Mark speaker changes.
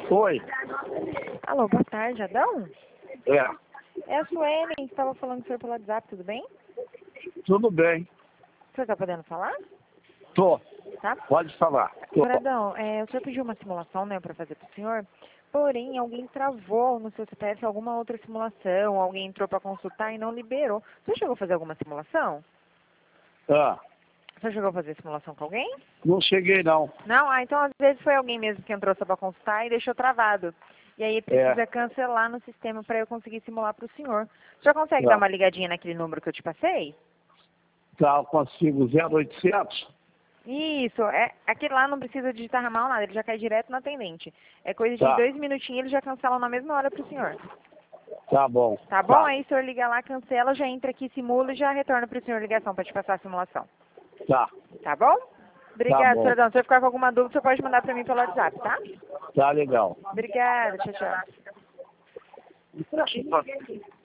Speaker 1: Oi.
Speaker 2: Alô, boa tarde, Adão?
Speaker 1: É,
Speaker 2: É a Suelen que estava falando com o senhor pelo WhatsApp, tudo bem?
Speaker 1: tudo bem.
Speaker 2: O senhor está podendo falar?
Speaker 1: Tô.
Speaker 2: Tá?
Speaker 1: Pode falar. Tô.
Speaker 2: Senhor Adão, o senhor pediu uma simulação, né, para fazer para o senhor, porém alguém travou no seu CPF alguma outra simulação, alguém entrou para consultar e não liberou. O senhor chegou a fazer alguma simulação?
Speaker 1: Ah,
Speaker 2: O senhor chegou a fazer simulação com alguém?
Speaker 1: não cheguei não.
Speaker 2: Não? Ah, então às vezes foi alguém mesmo que entrou só para consultar e deixou travado. E aí precisa cancelar no sistema para eu conseguir simular para o senhor. O senhor consegue dar
Speaker 1: Tá.
Speaker 2: uma ligadinha naquele número que eu te passei?
Speaker 1: Tá, eu consigo 0800?
Speaker 2: Isso, aquele lá não precisa digitar ramal nada, ele já cai direto na atendente. É coisa de
Speaker 1: Tá.
Speaker 2: 2 minutinhos, ele já cancela na mesma hora pro senhor.
Speaker 1: Tá bom.
Speaker 2: Tá bom? Aí o senhor liga lá, cancela, já entra aqui, simula e já retorna pro senhor a ligação para te passar a simulação.
Speaker 1: Tá.
Speaker 2: Tá bom? Obrigada,
Speaker 1: bom.
Speaker 2: senhor Adão. Se você ficar com alguma dúvida, você pode mandar para mim pelo WhatsApp, tá?
Speaker 1: Tá legal.
Speaker 2: Obrigada, tchau, tchau.